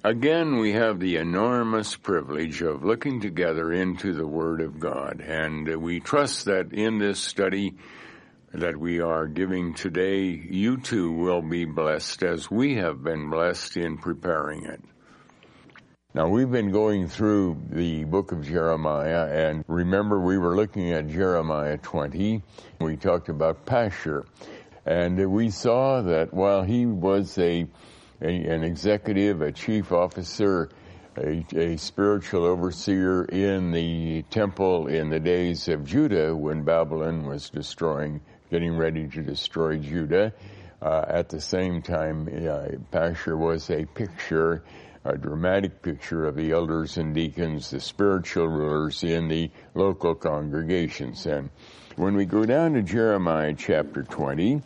Again, we have the enormous privilege of looking together into the Word of God, and we trust that in this study that we are giving today, you too will be blessed as we have been blessed in preparing it. Now, we've been going through the book of Jeremiah, and remember we were looking at Jeremiah 20. We talked about Pashur, and we saw that while he was an executive, a chief officer, a spiritual overseer in the temple in the days of Judah when Babylon was getting ready to destroy Judah. At the same time, Pashur was a dramatic picture of the elders and deacons, the spiritual rulers in the local congregations. And when we go down to Jeremiah chapter 20,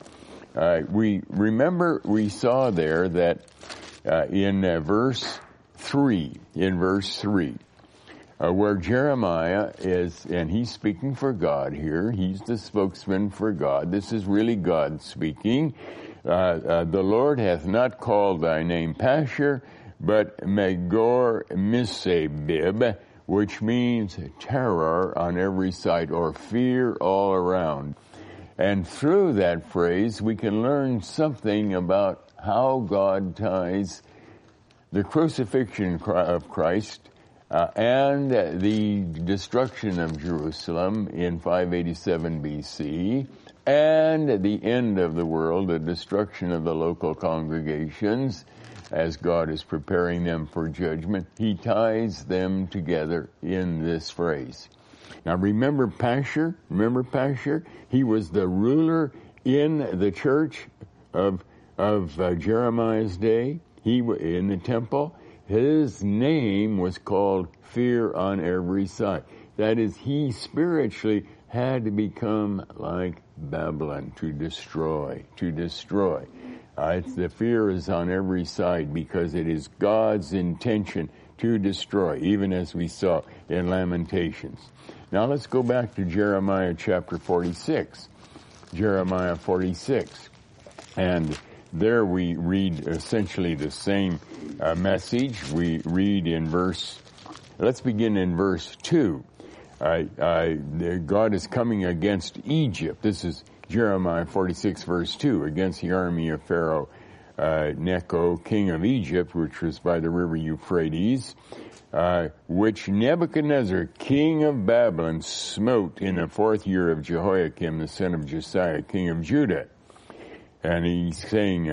we saw there that in verse 3, where Jeremiah is, and he's speaking for God here, he's the spokesman for God. This is really God speaking. The Lord hath not called thy name Pashur, but Megor Misabib, which means terror on every side or fear all around. And through that phrase, we can learn something about how God ties the crucifixion of Christ and the destruction of Jerusalem in 587 BC and the end of the world, the destruction of the local congregations as God is preparing them for judgment. He ties them together in this phrase. Now remember Pashur? He was the ruler in the church of Jeremiah's day. He in the temple. His name was called Fear on Every Side. That is, he spiritually had to become like Babylon, to destroy. The fear is on every side because it is God's intention to destroy, even as we saw in Lamentations. Now let's go back to Jeremiah chapter 46. Jeremiah 46. And there we read essentially the same message. We read let's begin in verse 2. God is coming against Egypt. This is Jeremiah 46 verse 2, against the army of Pharaoh Necho, king of Egypt, which was by the river Euphrates, which Nebuchadnezzar, king of Babylon, smote in the 4th year of Jehoiakim, the son of Josiah, king of Judah. And he's saying,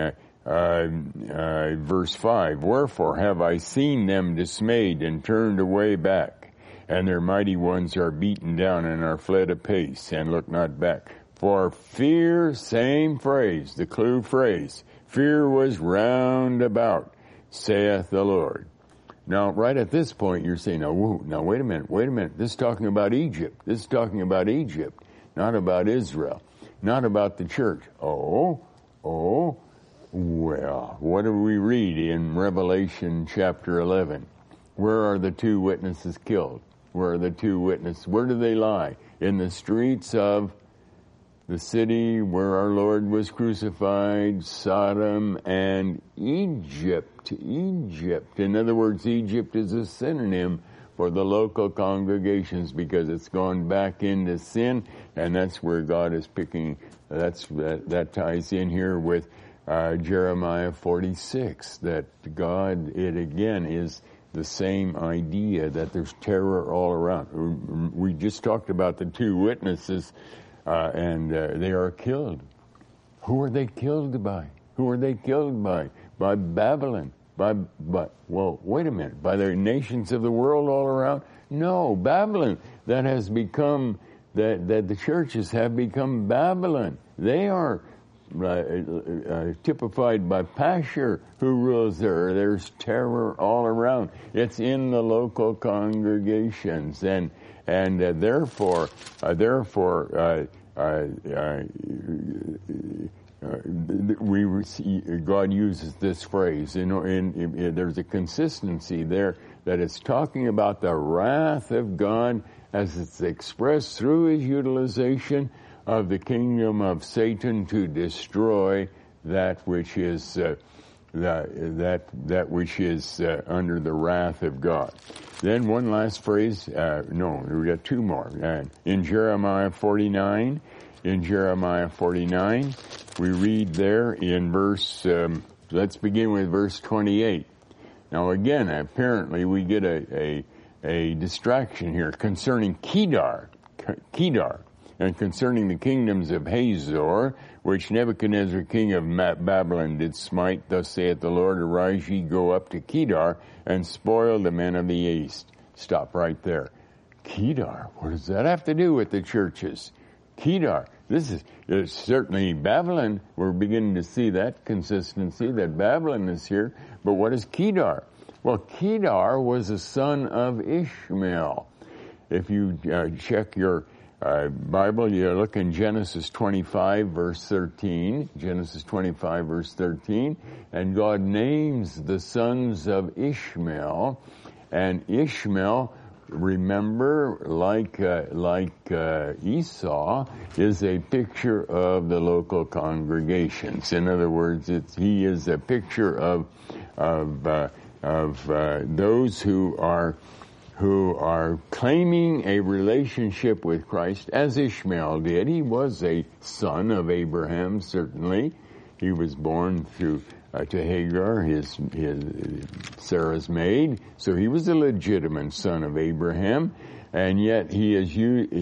verse 5, wherefore have I seen them dismayed and turned away back, and their mighty ones are beaten down and are fled apace and look not back. For fear, same phrase, the clue phrase, fear was round about, saith the Lord. Now, right at this point, you're saying, now wait a minute. This is talking about Egypt. Not about Israel. Not about the church. Well, what do we read in Revelation chapter 11? Where are the two witnesses killed? Where do they lie? In the streets of the city where our Lord was crucified, Sodom and Egypt. In other words, Egypt is a synonym for the local congregations because it's gone back into sin, and that's where God is picking. That ties in here with Jeremiah 46, that God, it again is the same idea that there's terror all around. We just talked about the two witnesses, and they are killed. Who are they killed by? By Babylon. Wait a minute. By the nations of the world all around? No, Babylon. That has become, that the churches have become Babylon. They are typified by Pashur, who rules there. There's terror all around. It's in the local congregations, and therefore, God uses this phrase. There's a consistency there that it's talking about the wrath of God as it's expressed through his utilization of the kingdom of Satan to destroy that which is that which is under the wrath of God. Then one last phrase. No, we got two more. In Jeremiah 49, we read there in verse. Let's begin with verse 28. Now again, apparently we get a distraction here concerning Kedar, and concerning the kingdoms of Hazor, which Nebuchadnezzar king of Babylon did smite. Thus saith the Lord, arise ye, go up to Kedar, and spoil the men of the east. Stop right there. Kedar, what does that have to do with the churches? Kedar, this is certainly Babylon. We're beginning to see that consistency, that Babylon is here. But what is Kedar? Well, Kedar was a son of Ishmael. If you check your Bible, you look in Genesis 25, verse 13. Genesis 25, verse 13. And God names the sons of Ishmael. And Ishmael, remember, like Esau, is a picture of the local congregations. In other words, he is a picture of those who are claiming a relationship with Christ, as Ishmael did. He was a son of Abraham, certainly. He was born to Hagar, his Sarah's maid, so he was a legitimate son of Abraham. And yet he is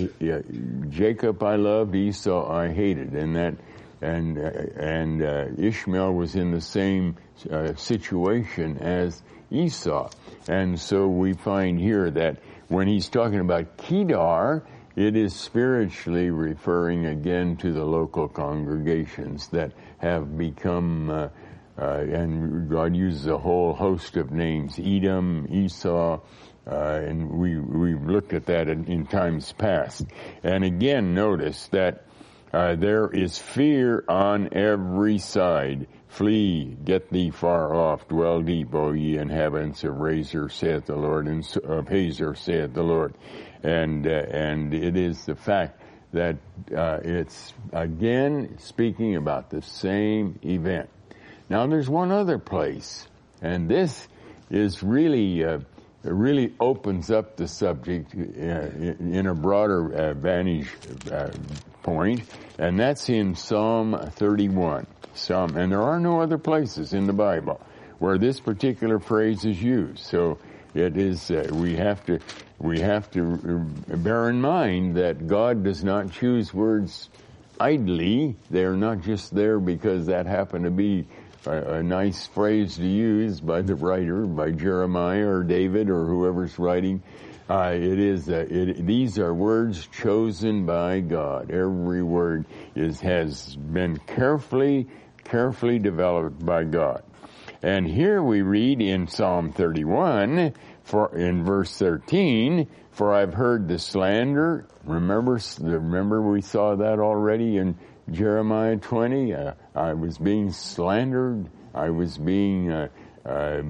Jacob I loved, Esau I hated, and Ishmael was in the same situation as Esau. And so we find here that when he's talking about Kedar, it is spiritually referring again to the local congregations that have become, and God uses a whole host of names, Edom, Esau, and we've looked at that in times past. And again, notice that there is fear on every side. Flee, get thee far off, dwell deep, O ye inhabitants of Hazor, saith the Lord, and of Hazor, saith the Lord. And it is the fact that it's again speaking about the same event. Now there's one other place, and this is really opens up the subject in a broader vantage point, and that's in Psalm 31. And there are no other places in the Bible where this particular phrase is used. So it is we have to bear in mind that God does not choose words idly. They are not just there because that happened to be a nice phrase to use by the writer, by Jeremiah or David or whoever's writing. These are words chosen by God. Every word has been carefully developed by God. And here we read in Psalm 31, in verse 13, for I've heard the slander. Remember we saw that already in Jeremiah 20. I was being slandered. I was being, how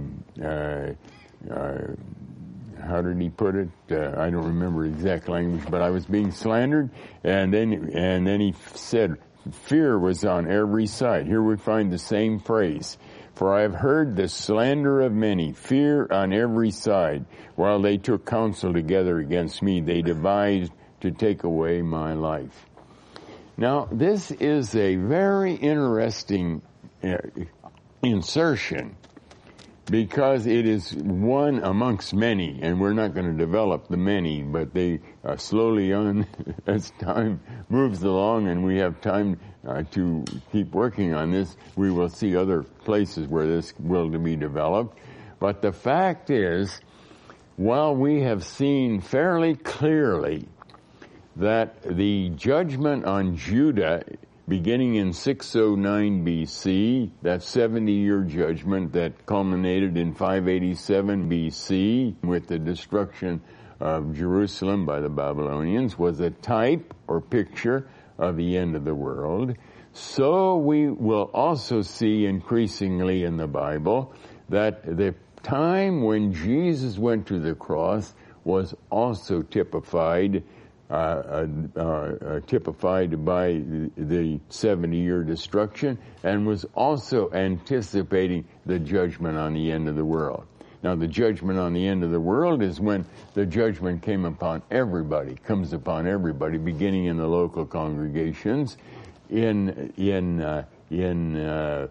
did he put it? I don't remember exact language, but I was being slandered. And then he said, fear was on every side. Here we find the same phrase. For I have heard the slander of many, fear on every side. While they took counsel together against me, they devised to take away my life. Now, this is a very interesting insertion, because it is one amongst many, and we're not going to develop the many, but they slowly on as time moves along and we have time to keep working on this, we will see other places where this will be developed. But the fact is, while we have seen fairly clearly that the judgment on Judah beginning in 609 BC, that 70-year judgment that culminated in 587 BC with the destruction of Jerusalem by the Babylonians, was a type or picture of the end of the world. So we will also see increasingly in the Bible that the time when Jesus went to the cross was also typified typified by the 70-year destruction, and was also anticipating the judgment on the end of the world. Now, the judgment on the end of the world is when the judgment comes upon everybody, beginning in the local congregations. In the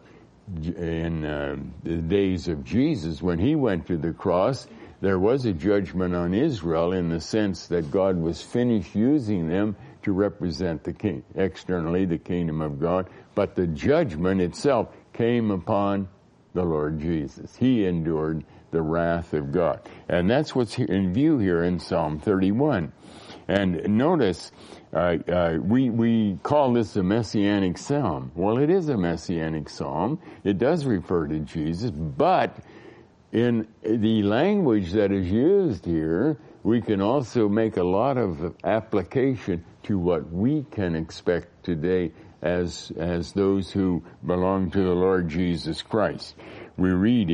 days of Jesus, when he went to the cross, there was a judgment on Israel in the sense that God was finished using them to represent externally the kingdom of God, but the judgment itself came upon the Lord Jesus. He endured the wrath of God. And that's what's in view here in Psalm 31. And notice, we call this a messianic psalm. Well, it is a messianic psalm. It does refer to Jesus, but in the language that is used here, we can also make a lot of application to what we can expect today as those who belong to the Lord Jesus Christ. We read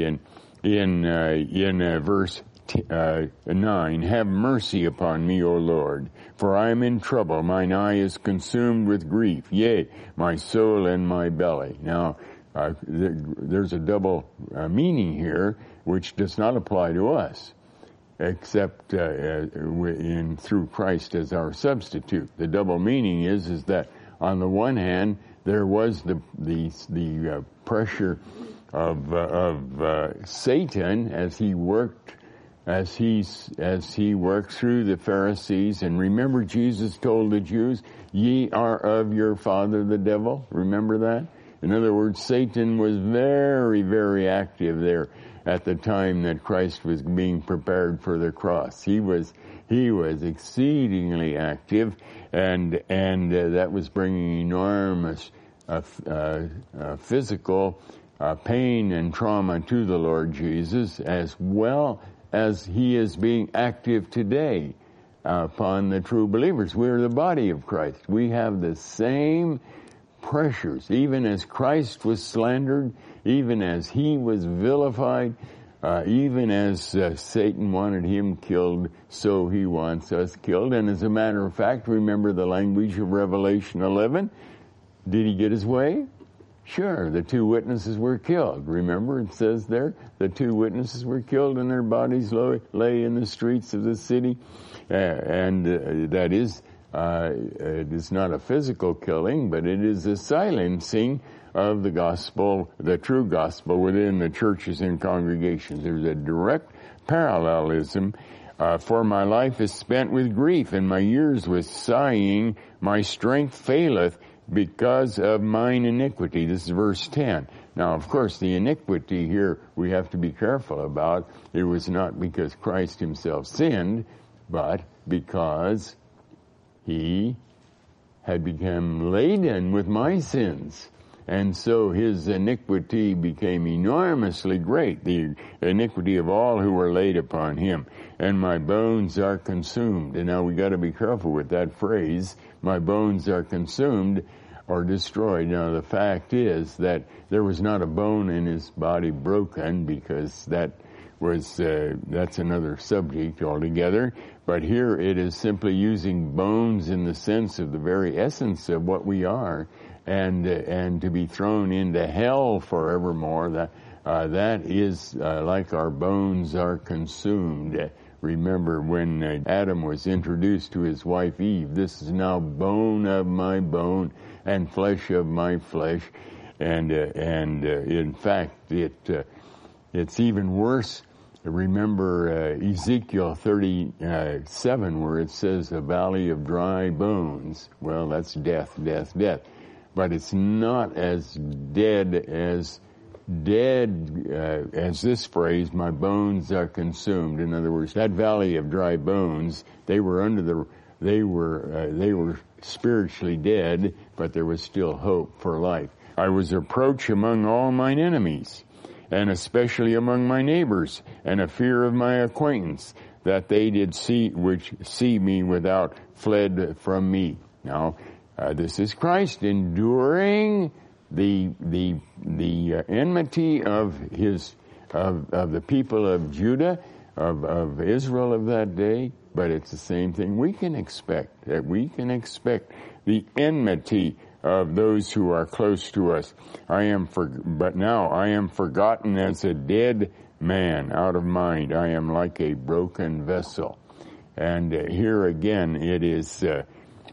in verse 9, "Have mercy upon me, O Lord, for I am in trouble. Mine eye is consumed with grief, yea, my soul and my belly." Now, there's a double meaning here, which does not apply to us, except through Christ as our substitute. The double meaning is that on the one hand, there was the pressure of Satan as he worked through the Pharisees. And remember, Jesus told the Jews, "Ye are of your father the devil." Remember that? In other words, Satan was very, very active there at the time that Christ was being prepared for the cross. He was exceedingly active, and that was bringing enormous physical pain and trauma to the Lord Jesus, as well as he is being active today upon the true believers. We are the body of Christ. We have the same pressures. Even as Christ was slandered, even as he was vilified, even as Satan wanted him killed, so he wants us killed. And as a matter of fact, remember the language of Revelation 11? Did he get his way? Sure, the two witnesses were killed. Remember, it says there, the two witnesses were killed and their bodies lay in the streets of the city. That is, it is not a physical killing, but it is a silencing of the gospel, the true gospel, within the churches and congregations. There's a direct parallelism. "For my life is spent with grief, and my years with sighing. My strength faileth because of mine iniquity." This is verse 10. Now, of course, the iniquity here we have to be careful about. It was not because Christ himself sinned, but because he had become laden with my sins. And so his iniquity became enormously great, the iniquity of all who were laid upon him. "And my bones are consumed." And now we got to be careful with that phrase, "my bones are consumed," or destroyed. Now the fact is that there was not a bone in his body broken, because that's another subject altogether. But here it is simply using bones in the sense of the very essence of what we are, and to be thrown into hell forevermore. That is like our bones are consumed. Remember when Adam was introduced to his wife Eve, "This is now bone of my bone and flesh of my flesh," and in fact it's even worse. Remember Ezekiel 37, where it says a valley of dry bones. Well, that's death, death, death. But it's not as dead as this phrase, "my bones are consumed." In other words, that valley of dry bones, they were spiritually dead, but there was still hope for life. "I was reproached among all mine enemies, and especially among my neighbors, and a fear of my acquaintance, that they did see me without fled from me." Now, this is Christ enduring the enmity of the people of Judah, of Israel of that day, But it's the same thing we can expect, that we can expect the enmity of those who are close to us. But now I am forgotten as a dead man, out of mind. I am like a broken vessel. And here again, it is a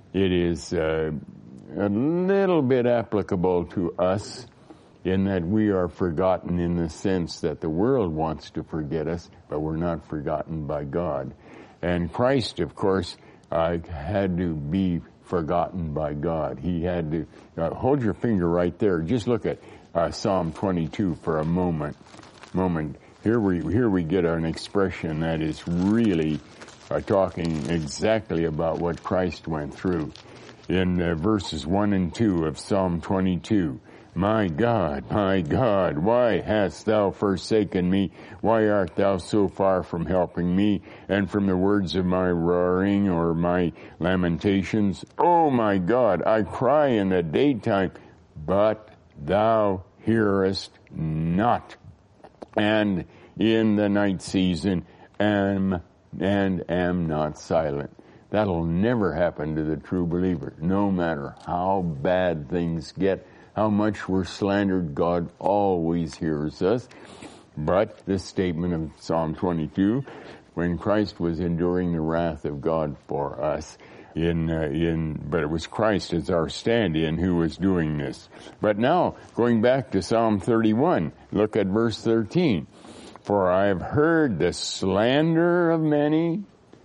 little bit applicable to us in that we are forgotten in the sense that the world wants to forget us, but we're not forgotten by God. And Christ, of course, had to be forgotten by God. He had to, hold your finger right there. Just look at Psalm 22 for a moment. Here we get an expression that is really talking exactly about what Christ went through. In verses 1 and 2 of Psalm 22, my God, why hast thou forsaken me? Why art thou so far from helping me and from the words of my roaring or my lamentations? Oh my God, I cry in the daytime, but thou hearest not. And in the night season am not silent. That'll never happen to the true believer. No matter how bad things get, how much we're slandered, God always hears us. But this statement of Psalm 22, when Christ was enduring the wrath of God for us, but it was Christ as our stand-in who was doing this. But now, going back to Psalm 31, look at verse 13. For I have heard the slander of many,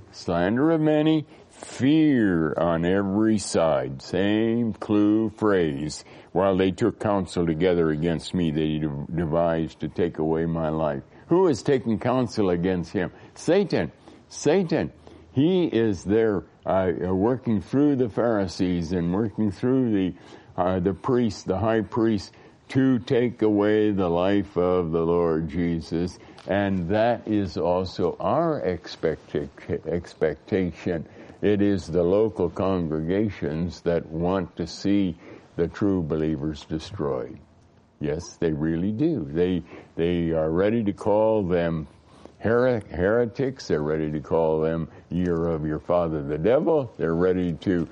fear on every side. Same clue phrase. While they took counsel together against me, they devised to take away my life. Who is taking counsel against him? Satan. He is there working through the Pharisees and working through the priests, the high priest, to take away the life of the Lord Jesus. And that is also our expectation. It is the local congregations that want to see the true believers destroyed. Yes, they really do. They are ready to call them heretics. They're ready to call them year of your father the devil. They're ready to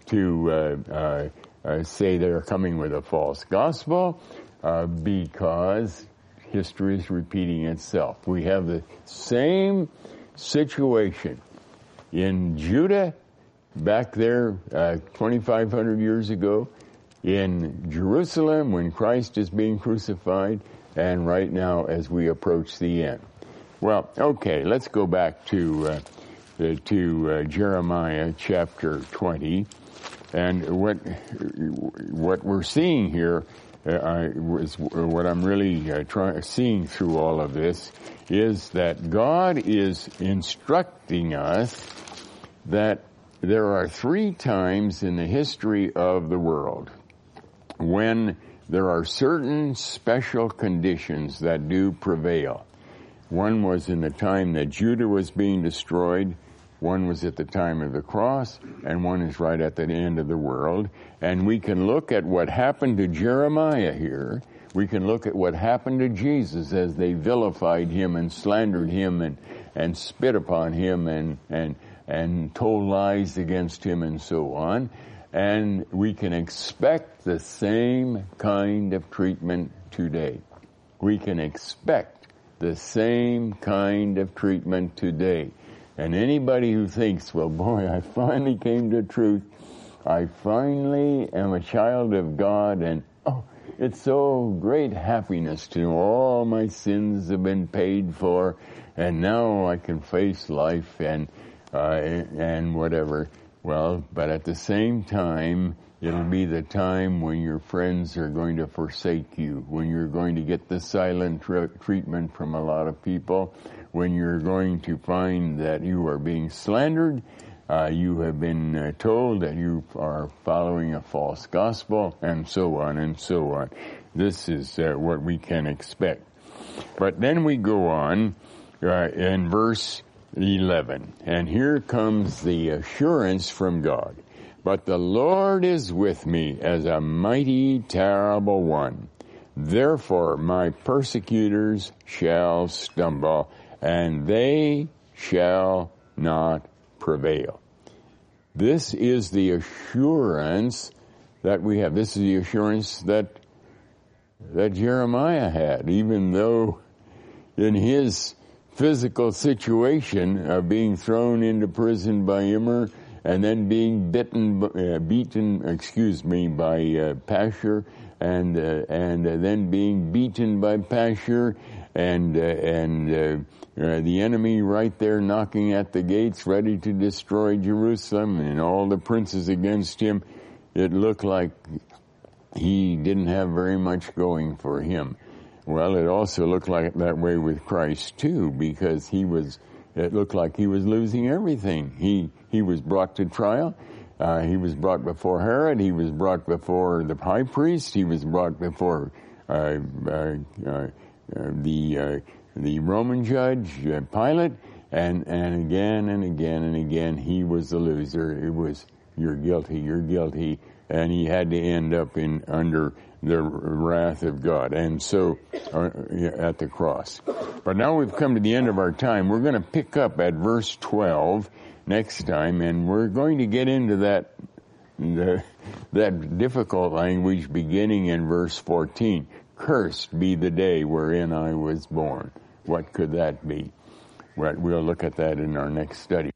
say they're coming with a false gospel because history is repeating itself. We have the same situation in Judah back there 2,500 years ago, in Jerusalem when Christ is being crucified, and right now as we approach the end. Well, okay, let's go back to Jeremiah chapter 20, and what we're seeing here is what I'm really seeing through all of this is that God is instructing us that there are 3 times in the history of the world when there are certain special conditions that do prevail. One was in the time that Judah was being destroyed, one was at the time of the cross, and one is right at the end of the world. And we can look at what happened to Jeremiah here. We can look at what happened to Jesus as they vilified him and slandered him and spit upon him and told lies against him and so on. And we can expect the same kind of treatment today. We can expect the same kind of treatment today. And anybody who thinks, well, boy, I finally came to truth. I finally am a child of God, and it's so great happiness to know all my sins have been paid for, and now I can face life and whatever. Well, but at the same time, it'll be the time when your friends are going to forsake you, when you're going to get the silent treatment from a lot of people, when you're going to find that you are being slandered, you have been told that you are following a false gospel, and so on and so on. This is what we can expect. But then we go on in verse 11, and here comes the assurance from God. But the Lord is with me as a mighty, terrible one. Therefore my persecutors shall stumble, and they shall not prevail. This is the assurance that we have. This is the assurance that Jeremiah had, even though in his physical situation of being thrown into prison by Immer and then being beaten by Pashur and then being beaten by Pashur and the enemy right there knocking at the gates ready to destroy Jerusalem and all the princes against him, it looked like he didn't have very much going for him. Well, it also looked like that way with Christ too, because it looked like he was losing everything. He was brought to trial. He was brought before Herod. He was brought before the high priest. He was brought before the Roman judge, Pilate, and again and again and again he was the loser. It was, you're guilty, and he had to end up under the wrath of God, and so at the cross. But now we've come to the end of our time. We're going to pick up at verse 12 next time, and we're going to get into that difficult language beginning in verse 14. Cursed be the day wherein I was born. What could that be? We'll look at that in our next study.